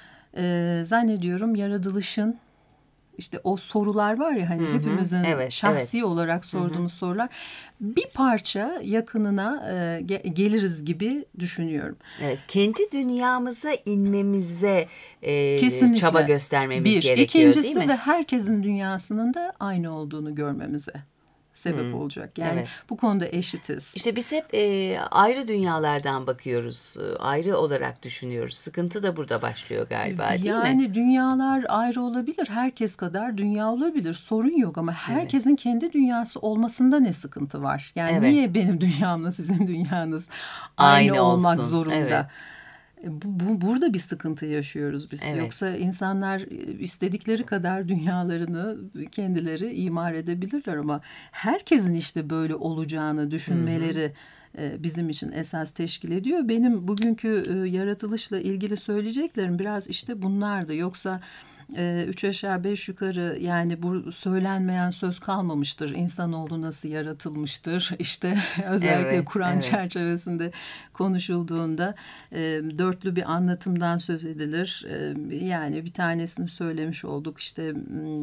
e, zannediyorum yaratılışın işte o sorular var ya hani hı hı, hepimizin evet, şahsi evet. olarak sorduğumuz hı hı. sorular bir parça yakınına e, ge- geliriz gibi düşünüyorum.
Evet, kendi dünyamıza inmemize e, çaba göstermemiz
bir,
gerekiyor
ikincisi
değil mi?
ve herkesin dünyasının da aynı olduğunu görmemize sebep hmm, olacak. Yani evet. bu konuda eşitiz.
İşte biz hep e, ayrı dünyalardan bakıyoruz. E, ayrı olarak düşünüyoruz. Sıkıntı da burada başlıyor galiba değil
yani
mi?
Yani dünyalar ayrı olabilir. Herkes kadar dünya olabilir. Sorun yok ama herkesin evet. kendi dünyası olmasında ne sıkıntı var? Yani evet. niye benim dünyamla sizin dünyanız aynı, aynı olmak olsun. zorunda? Evet. Bu, bu, burada bir sıkıntı yaşıyoruz biz. Evet. Yoksa insanlar istedikleri kadar dünyalarını kendileri imar edebilirler ama herkesin işte böyle olacağını düşünmeleri hı hı. bizim için esas teşkil ediyor. Benim bugünkü yaratılışla ilgili söyleyeceklerim biraz işte bunlardı. Yoksa üç aşağı beş yukarı yani bu söylenmeyen söz kalmamıştır. İnsanoğlu nasıl yaratılmıştır? İşte özellikle evet, Kur'an evet. çerçevesinde konuşulduğunda e, dörtlü bir anlatımdan söz edilir. E, yani bir tanesini söylemiş olduk. İşte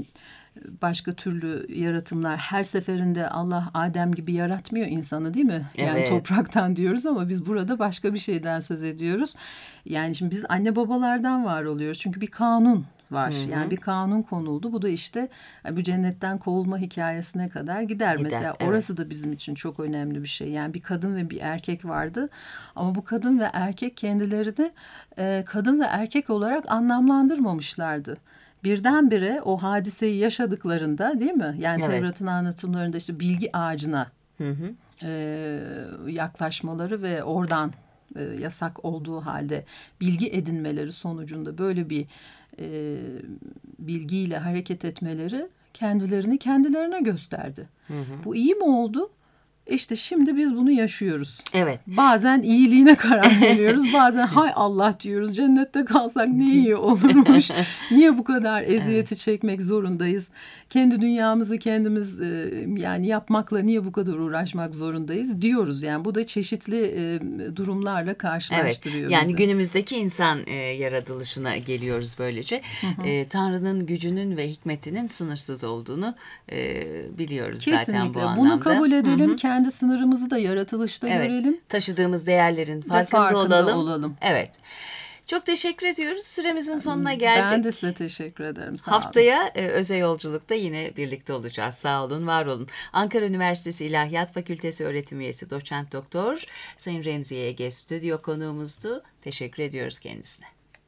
başka türlü yaratımlar, her seferinde Allah Adem gibi yaratmıyor insanı değil mi? Yani evet. topraktan diyoruz ama biz burada başka bir şeyden söz ediyoruz. Yani şimdi biz anne babalardan var oluyoruz. Çünkü bir kanun var. Hı hı. Yani bir kanun konuldu. Bu da işte bu cennetten kovulma hikayesine kadar gider. gider Mesela evet. orası da bizim için çok önemli bir şey. Yani bir kadın ve bir erkek vardı. Ama bu kadın ve erkek kendilerini e, kadın ve erkek olarak anlamlandırmamışlardı. Birdenbire o hadiseyi yaşadıklarında değil mi? Yani evet. Tevrat'ın anlatımlarında işte bilgi ağacına hı hı. E, yaklaşmaları ve oradan e, yasak olduğu halde bilgi edinmeleri sonucunda böyle bir e, bilgiyle hareket etmeleri kendilerini kendilerine gösterdi. Hı hı. Bu iyi mi oldu? İşte şimdi biz bunu yaşıyoruz.
Evet.
Bazen iyiliğine karar veriyoruz. Bazen hay Allah diyoruz. Cennette kalsak ne iyi olurmuş. Niye bu kadar eziyeti evet. çekmek zorundayız? Kendi dünyamızı kendimiz yani yapmakla niye bu kadar uğraşmak zorundayız diyoruz. Yani bu da çeşitli durumlarla karşılaştırıyor
evet.
bizi.
Yani günümüzdeki insan yaratılışına geliyoruz böylece. Hı hı. E, Tanrı'nın gücünün ve hikmetinin sınırsız olduğunu e, biliyoruz
kesinlikle.
Zaten bu anlamda.
Bunu kabul edelim. Hı hı. Kendi sınırımızı da yaratılışta
evet.
görelim.
Taşıdığımız değerlerin farkında,
farkında
olalım.
olalım.
Evet. Çok teşekkür ediyoruz. Süremizin sonuna geldik.
Ben de size teşekkür ederim. Sağ
Haftaya e, Öze Yolculuk'ta yine birlikte olacağız. Sağ olun, var olun. Ankara Üniversitesi İlahiyat Fakültesi öğretim üyesi Doçent Doktor Sayın Remziye Ege stüdyo konuğumuzdu. Teşekkür ediyoruz kendisine.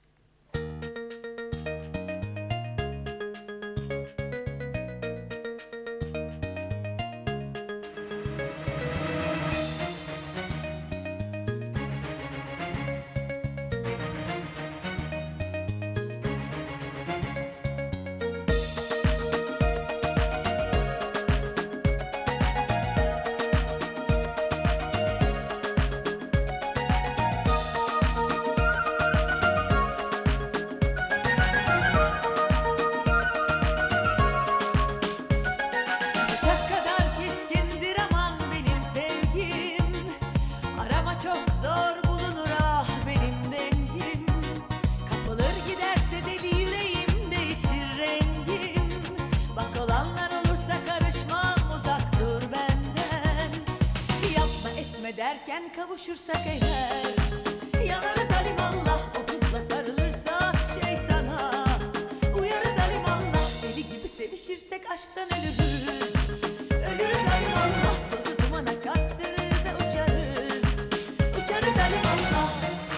Derken kavuşursak eğer yanarız alimallah, o kızla sarılırsak şeytana uyarız alimallah, deli gibi sevişirsek aşktan ölürüz. Ölürüz alimallah, tozu dumana kattırır da uçarız. Uçarız alimallah.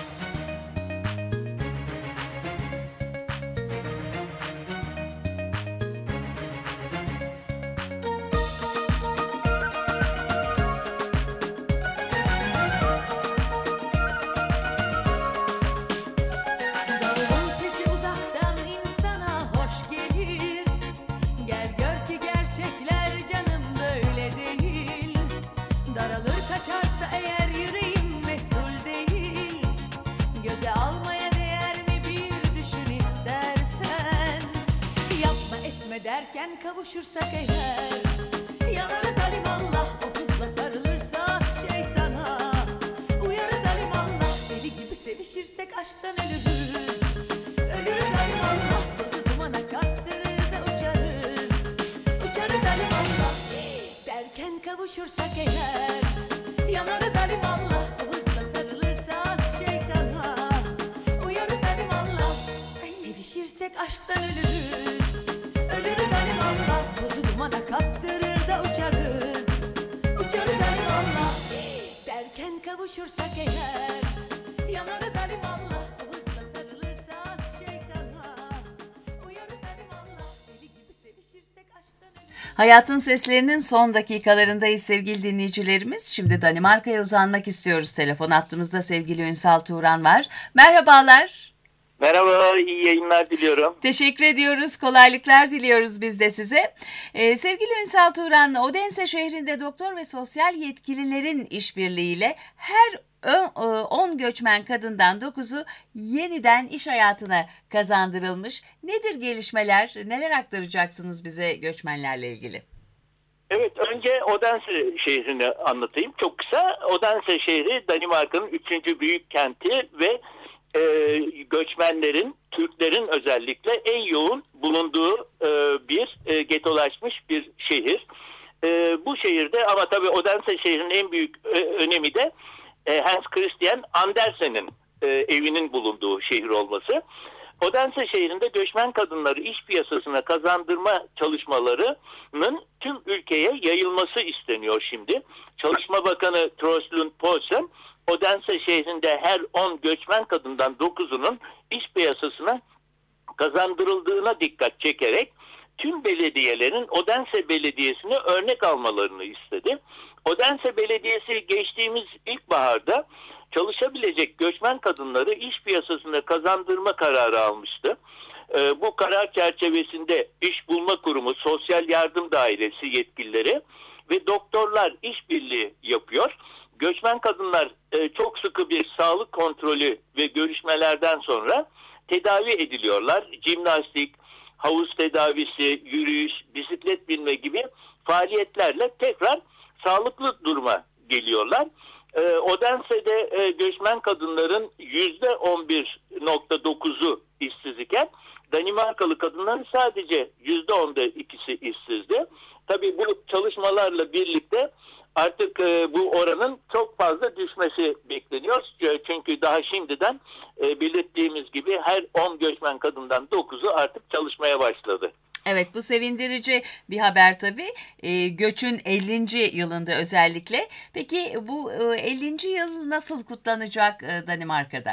Derken kavuşursak eğer yanarız alimallah, o kızla sarılırsak şeytana uyarız alimallah, deli gibi sevişirsek aşktan ölürüz. Ölürüz alimallah, tozu dumana kattırır da uçarız. Uçarız alimallah. Derken kavuşursak eğer yanarız alimallah, o kızla sarılırsak şeytana uyarız alimallah, sevişirsek aşktan ölürüz. Ölürüz alimallah, tozu dumana kattırır da uçarız. Uçarız alimallah. Derken kavuşursak eğer yanarız alimallah, hızla sarılırsak şeytana uyarız alimallah, deli gibi sevişirsek aşktan ölürüz.
Hayatın seslerinin son dakikalarındayız sevgili dinleyicilerimiz. Şimdi Danimarka'ya uzanmak istiyoruz. Telefon hattımızda sevgili Ünsal Turan var. Merhabalar.
Merhaba, iyi yayınlar diliyorum.
Teşekkür ediyoruz, kolaylıklar diliyoruz biz de size. Ee, sevgili Ünsal Turan, Odense şehrinde doktor ve sosyal yetkililerin işbirliğiyle her on göçmen kadından dokuzu yeniden iş hayatına kazandırılmış. Nedir gelişmeler, neler aktaracaksınız bize göçmenlerle ilgili?
Evet, önce Odense şehrini anlatayım çok kısa. Odense şehri Danimarka'nın üçüncü büyük kenti ve e, göçmenlerin, Türklerin özellikle en yoğun bulunduğu e, bir e, getolaşmış bir şehir. E, bu şehirde ama tabii Odense şehrinin en büyük e, önemi de e, Hans Christian Andersen'in e, evinin bulunduğu şehir olması. Odense şehrinde göçmen kadınları iş piyasasına kazandırma çalışmalarının tüm ülkeye yayılması isteniyor şimdi. Çalışma Bakanı Troels Lund Poulsen, Odense şehrinde her on göçmen kadından dokuzunun iş piyasasına kazandırıldığına dikkat çekerek tüm belediyelerin Odense Belediyesi'ne örnek almalarını istedi. Odense Belediyesi geçtiğimiz ilkbaharda çalışabilecek göçmen kadınları iş piyasasında kazandırma kararı almıştı. Ee, bu karar çerçevesinde İş Bulma Kurumu, Sosyal Yardım Dairesi yetkilileri ve doktorlar işbirliği yapıyor. Göçmen kadınlar e, çok sıkı bir sağlık kontrolü ve görüşmelerden sonra tedavi ediliyorlar. Jimnastik, havuz tedavisi, yürüyüş, bisiklet binme gibi faaliyetlerle tekrar sağlıklı duruma geliyorlar. E, Odense'de e, göçmen kadınların yüzde on bir nokta dokuzu işsiz iken Danimarkalı kadınların sadece yüzde onda ikisi işsizdi. Tabii bu çalışmalarla birlikte artık e, bu oranın çok fazla düşmesi bekleniyor. Çünkü daha şimdiden e, belirttiğimiz gibi her on göçmen kadından dokuzu artık çalışmaya başladı.
Evet, bu sevindirici bir haber tabii. E, göçün ellinci yılında özellikle. Peki bu e, ellinci yıl nasıl kutlanacak e, Danimarka'da?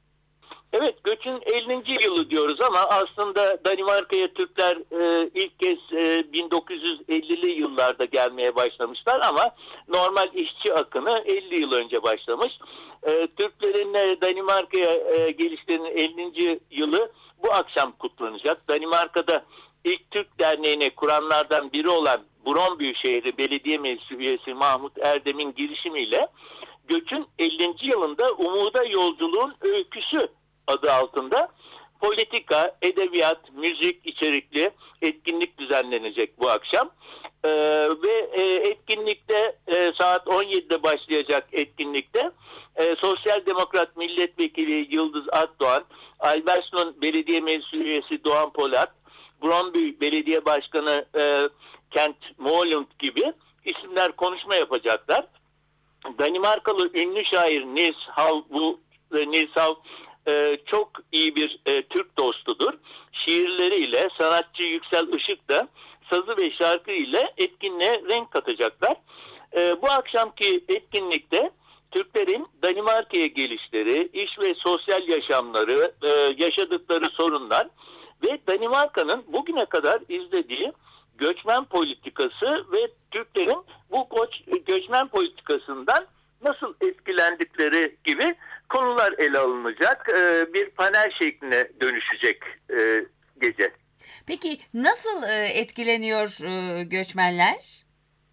Evet, göçün ellinci yılı diyoruz ama aslında Danimarka'ya Türkler e, ilk kez e, bin dokuz yüz ellili yıllarda gelmeye başlamışlar ama normal işçi akını elli yıl önce başlamış. E, Türklerin e, Danimarka'ya e, gelişlerinin ellinci yılı bu akşam kutlanacak. Danimarka'da ilk Türk Derneği'ni kuranlardan biri olan Brøndby şehri belediye meclisi üyesi Mahmut Erdem'in girişimiyle göçün ellinci yılında umuda yolculuğun öyküsü adı altında politika, edebiyat, müzik içerikli etkinlik düzenlenecek bu akşam. Ee, ve e, etkinlikte e, saat on yedide başlayacak etkinlikte e, Sosyal Demokrat Milletvekili Yıldız Akdoğan, Albersnon Belediye Meclisi üyesi Doğan Polat, Brøndby Belediye Başkanı e, Kent Moelund gibi isimler konuşma yapacaklar. Danimarkalı ünlü şair Niels Hav, bu Niels Hav e, çok iyi bir e, Türk dostudur. Şiirleriyle sanatçı Yüksel Işık da sazı ve şarkı ile etkinliğe renk katacaklar. E, bu akşamki etkinlikte Türklerin Danimarka'ya gelişleri, iş ve sosyal yaşamları, e, yaşadıkları sorunlar ve Danimarka'nın bugüne kadar izlediği göçmen politikası ve Türklerin bu göç, göçmen politikasından nasıl etkilendikleri gibi konular ele alınacak. E, bir panel şekline dönüşecek e, gece.
Peki nasıl e, etkileniyor e, göçmenler?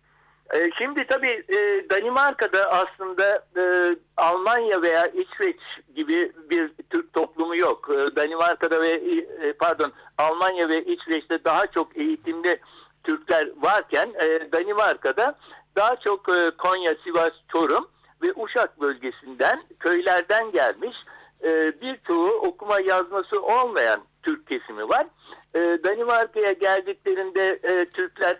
E, şimdi tabii e, Danimarka'da aslında e, Almanya veya İsveç gibi bir Türk toplumu yok. E, Danimarka'da ve e, pardon Almanya ve İsveç'te daha çok eğitimli Türkler varken e, Danimarka'da daha çok e, Konya, Sivas, Çorum ve Uşak bölgesinden, köylerden gelmiş e, birçoğu okuma yazması olmayan Türk kesimi var. E, Danimarka'ya geldiklerinde e, Türkler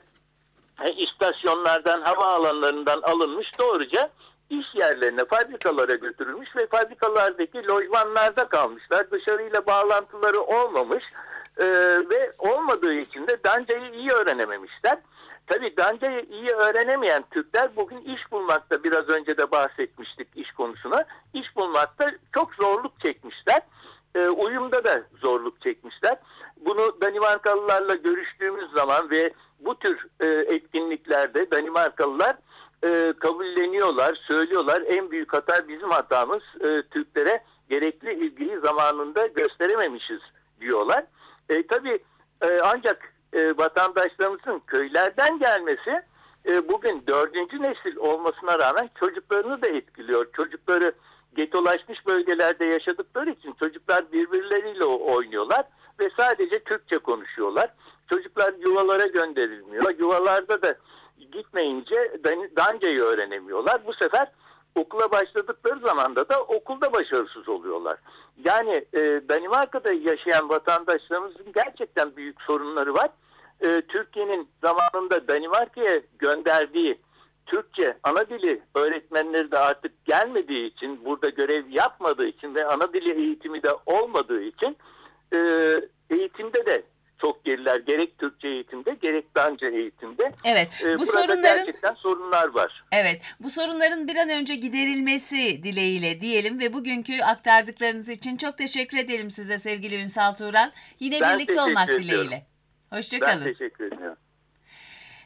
e, istasyonlardan, havaalanlarından alınmış, doğruca iş yerlerine, fabrikalara götürülmüş ve fabrikalardaki lojmanlarda kalmışlar. Dışarıyla bağlantıları olmamış e, ve olmadığı için de Danca'yı iyi öğrenememişler. Tabii Danca'yı iyi öğrenemeyen Türkler bugün iş bulmakta, biraz önce de bahsetmiştik iş konusuna, iş bulmakta çok zorluk çekmişler. E, uyumda da zorluk çekmişler. Bunu Danimarkalılarla görüştüğümüz zaman ve bu tür e, etkinliklerde Danimarkalılar e, kabulleniyorlar, söylüyorlar. En büyük hata bizim hatamız, e, Türklere gerekli ilgiyi zamanında gösterememişiz diyorlar. E, tabii e, ancak e, vatandaşlarımızın köylerden gelmesi e, bugün dördüncü nesil olmasına rağmen çocuklarını da etkiliyor. Çocukları getolaşmış bölgelerde yaşadıkları için çocuklar birbirleriyle oynuyorlar ve sadece Türkçe konuşuyorlar. Çocuklar yuvalara gönderilmiyor. Yuvalarda da gitmeyince Danca'yı öğrenemiyorlar. Bu sefer okula başladıkları zamanda da okulda başarısız oluyorlar. Yani e, Danimarka'da yaşayan vatandaşlarımızın gerçekten büyük sorunları var. E, Türkiye'nin zamanında Danimarka'ya gönderdiği Türkçe ana dili öğretmenleri de artık gelmediği için, burada görev yapmadığı için ve ana dili eğitimi de olmadığı için e, eğitimde de çok geriler. Gerek Türkçe eğitimde, gerek Danca eğitimde.
Evet.
Ee,
bu
burada
sorunların
gerçekten sorunlar var.
Evet. Bu sorunların bir an önce giderilmesi dileğiyle diyelim ve bugünkü aktardıklarınız için çok teşekkür edelim size sevgili Ünsal Turan. Yine
Ben
birlikte olmak
ediyorum.
dileğiyle. Hoşça kalın.
Ben teşekkür ediyorum.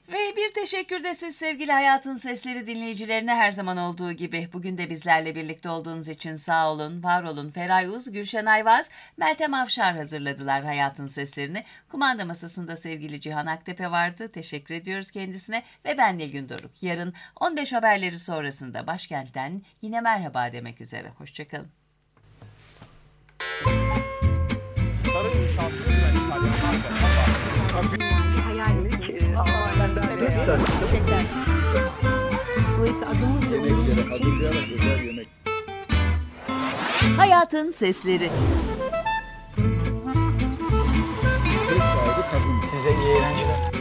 Ve bir teşekkür de siz sevgili Hayatın Sesleri dinleyicilerine her zaman olduğu gibi bugün de bizlerle birlikte olduğunuz için sağ olun, var olun. Feray Uz, Gülşen Ayvaz, Meltem Afşar hazırladılar Hayatın Seslerini. Kumanda masasında sevgili Cihan Aktepe vardı. Teşekkür ediyoruz kendisine ve ben Nilgün Doruk. Yarın on beş haberleri sonrasında başkentten yine merhaba demek üzere. Hoşçakalın.
Sarı inşaatlı ve İtalyan
Hayalimiz gerçekten. Dolayısıyla adımız ve onurumuz için
Hayatın Sesleri.
Size iyi eğlenceler.